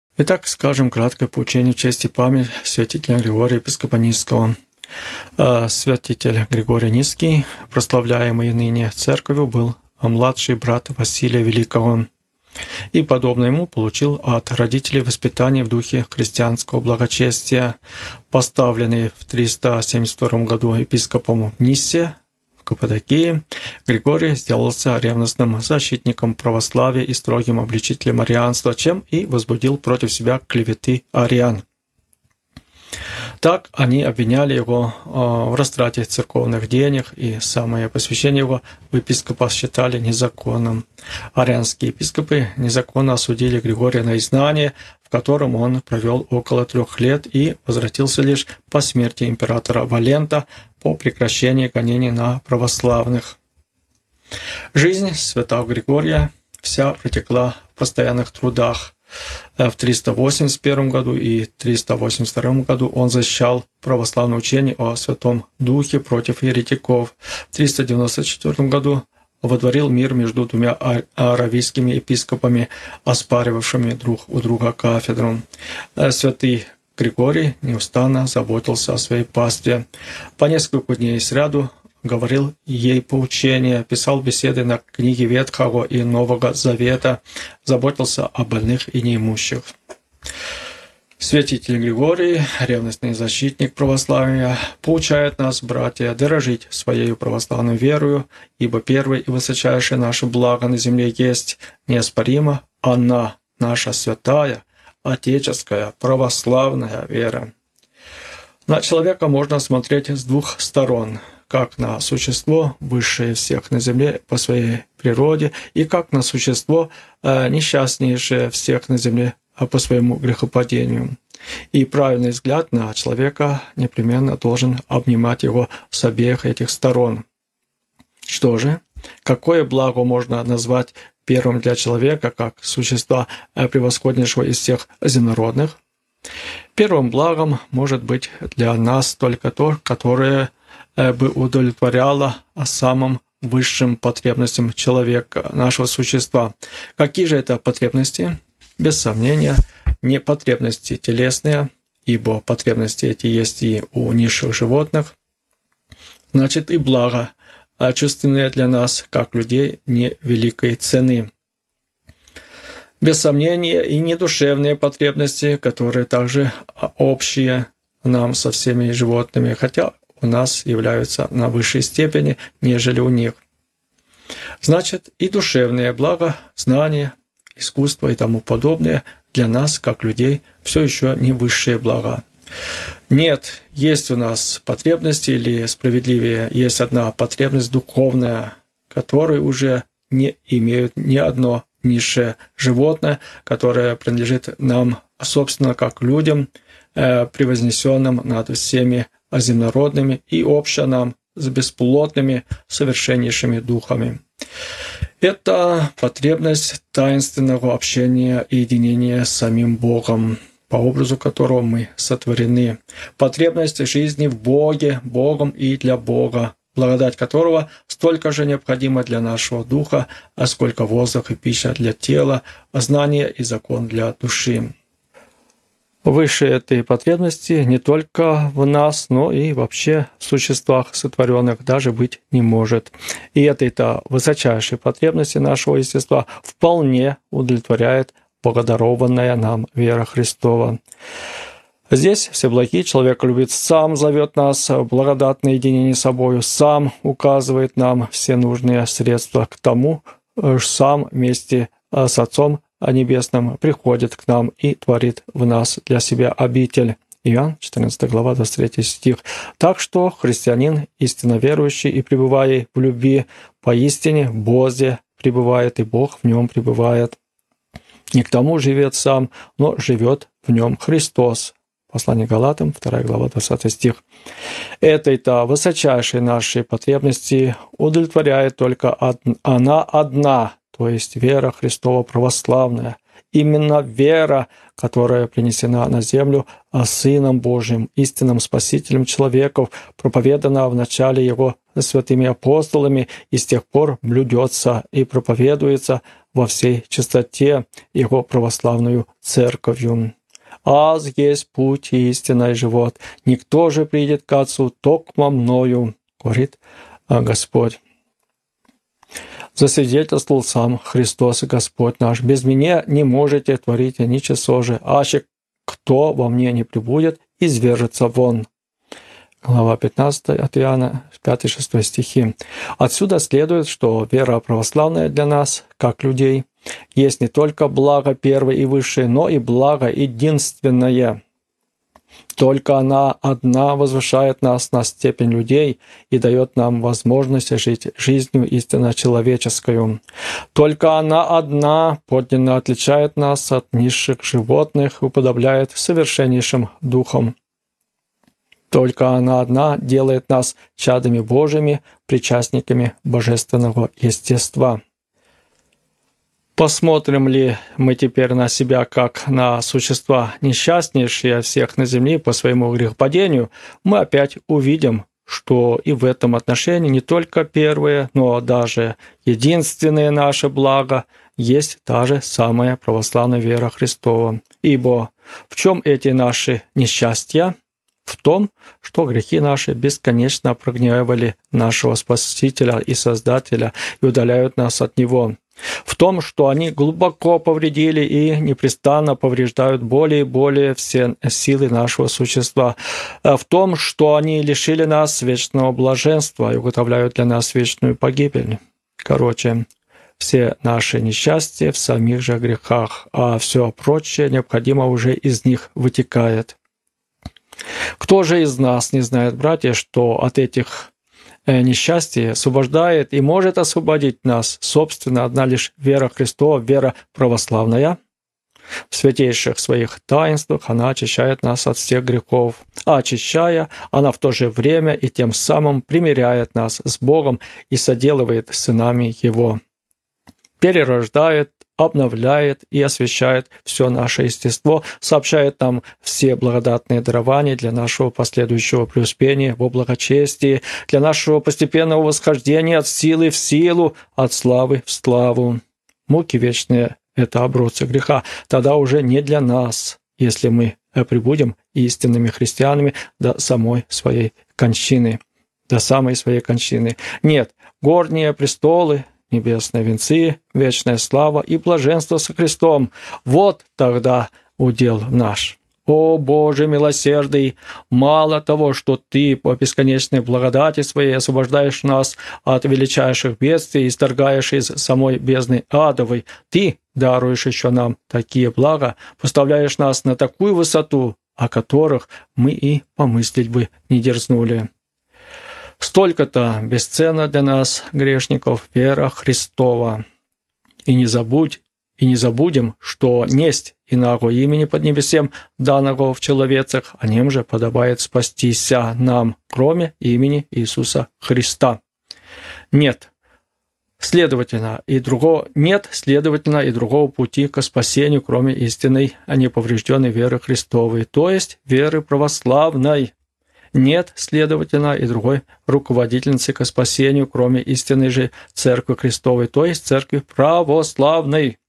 Итак, скажем краткое поучение в честь и память святителя Григория Епископа Низского. Святитель Григорий Низкий, прославляемый ныне церковью, был младший брат Василия Великого, и, подобно ему, получил от родителей воспитание в духе христианского благочестия. Поставленный в 372 году епископом в Ниссе, в Каппадокии, Григорий сделался ревностным защитником православия и строгим обличителем арианства, чем и возбудил против себя клеветы ариан. Так они обвиняли его в растрате церковных денег, и самое посвящение его в епископа считали незаконным. Арианские епископы незаконно осудили Григория на изгнание, в котором он провел около 3 лет и возвратился лишь по смерти императора Валента по прекращении гонений на православных. Жизнь святого Григория вся протекла в постоянных трудах. В 381 году и 382 году он защищал православное учение о Святом Духе против еретиков. В 394 году водворил мир между двумя аравийскими епископами, оспаривавшими друг у друга кафедру. Святый Григорий неустанно заботился о своей пастве. По несколько дней сряду говорил ей поучения, писал беседы на книги Ветхого и Нового Завета, заботился о больных и неимущих. Святитель Григорий, ревностный защитник православия, поучает нас, братья, дорожить своей православной верою, ибо первое и высочайшее наше благо на земле есть неоспоримо она, наша святая, отеческая, православная вера. На человека можно смотреть с двух сторон – как на существо, высшее всех на земле по своей природе, и как на существо, несчастнейшее всех на земле по своему грехопадению. И правильный взгляд на человека непременно должен обнимать его с обеих этих сторон. Что же, какое благо можно назвать первым для человека, как существа превосходнейшего из всех земнородных? Первым благом может быть для нас только то, которое бы удовлетворяло самым высшим потребностям человека, нашего существа. Какие же это потребности? Без сомнения, не потребности телесные, ибо потребности эти есть и у низших животных. Значит, и благо, чувственные для нас, как людей, невеликой цены. Без сомнения, и недушевные потребности, которые также общие нам со всеми животными, хотя у нас являются на высшей степени, нежели у них. Значит, и душевные блага, знания, искусство и тому подобное для нас, как людей, все еще не высшие блага. Нет, есть у нас потребности, или справедливее, есть одна потребность духовная, которой уже не имеют ни одно низшее животное, которое принадлежит нам, собственно, как людям, превознесенным над всеми земнородными и обще нам с бесплотными совершеннейшими духами. Это потребность таинственного общения и единения с самим Богом, по образу которого мы сотворены. Потребность жизни в Боге, Богом и для Бога, благодать которого столько же необходима для нашего духа, сколько воздух и пища для тела, знание и закон для души. Выше этой потребности не только в нас, но и вообще в существах сотворенных даже быть не может. И этой-то высочайшей потребности нашего естества вполне удовлетворяет благодарованная нам вера Христова. Здесь всеблагий человеколюбец сам зовет нас в благодатное единение с собою, сам указывает нам все нужные средства к тому, сам вместе с Отцом Небесным приходит к нам и творит в нас для себя обитель. Иоанн, 14 глава, 23 стих. Так что христианин, истинно верующий и пребывая в любви, поистине в Боге пребывает, и Бог в нем пребывает. Не к тому живет сам, но живет в нем Христос. Послание Галатам, 2 глава, 20 стих. Этой-то высочайшей нашей потребности удовлетворяет только она одна, то есть вера Христова православная. Именно вера, которая принесена на землю Сыном Божиим, истинным Спасителем человеков, проповедана в начале Его святыми апостолами и с тех пор блюдется и проповедуется во всей чистоте Его православную церковью. «Аз есть путь и истина и живот. Никто же придет к Отцу токмо мною», говорит Господь. Засвидетельствовал сам Христос Господь наш: «Без меня не можете творить ничего же, аще кто во мне не пребудет, извержется вон». Глава 15 от Иоанна, 5-6 стихи. Отсюда следует, что вера православная для нас, как людей, есть не только благо первое и высшее, но и благо единственное. Только она одна возвышает нас на степень людей и дает нам возможность жить жизнью истинно человеческую. Только она одна подлинно отличает нас от низших животных и уподобляет совершеннейшим духом. Только она одна делает нас чадами Божьими, причастниками божественного естества. Посмотрим ли мы теперь на себя как на существа несчастнейшие всех на земле по своему грехопадению, мы опять увидим, что и в этом отношении не только первое, но даже единственное наше благо есть та же самая православная вера Христова. Ибо в чем эти наши несчастья? В том, что грехи наши бесконечно прогневали нашего Спасителя и Создателя и удаляют нас от Него. В том, что они глубоко повредили и непрестанно повреждают более и более все силы нашего существа. В том, что они лишили нас вечного блаженства и уготовляют для нас вечную погибель. Короче, все наши несчастья в самих же грехах, а все прочее необходимо уже из них вытекает. Кто же из нас не знает, братья, что от этих несчастья освобождает и может освободить нас, собственно, одна лишь вера Христова, вера православная? В святейших своих таинствах она очищает нас от всех грехов, а очищая, она в то же время и тем самым примиряет нас с Богом и соделывает сынами Его, перерождает, обновляет и освящает все наше естество, сообщает нам все благодатные дарования для нашего последующего преуспения во благочестии, для нашего постепенного восхождения от силы в силу, от славы в славу. Муки вечные — это обродцы греха, тогда уже не для нас, если мы пребудем истинными христианами до самой своей кончины. До самой своей кончины. Нет, горние престолы, небесные венцы, вечная слава и блаженство со Христом. Вот тогда удел наш. О Боже милосердный, мало того, что Ты по бесконечной благодати Своей освобождаешь нас от величайших бедствий и исторгаешь из самой бездны адовой, Ты даруешь еще нам такие блага, поставляешь нас на такую высоту, о которых мы и помыслить бы не дерзнули. Столько-то бесценна для нас, грешников, вера Христова. И не забудем, что несть иного имени под небесем, данного в человецах, о нем же подобает спастися нам, кроме имени Иисуса Христа. Нет, следовательно, и другого пути к спасению, кроме истинной, а неповрежденной веры Христовой, то есть веры православной. Нет, следовательно, и другой руководительницы к спасению, кроме истинной же Церкви Христовой, то есть Церкви православной.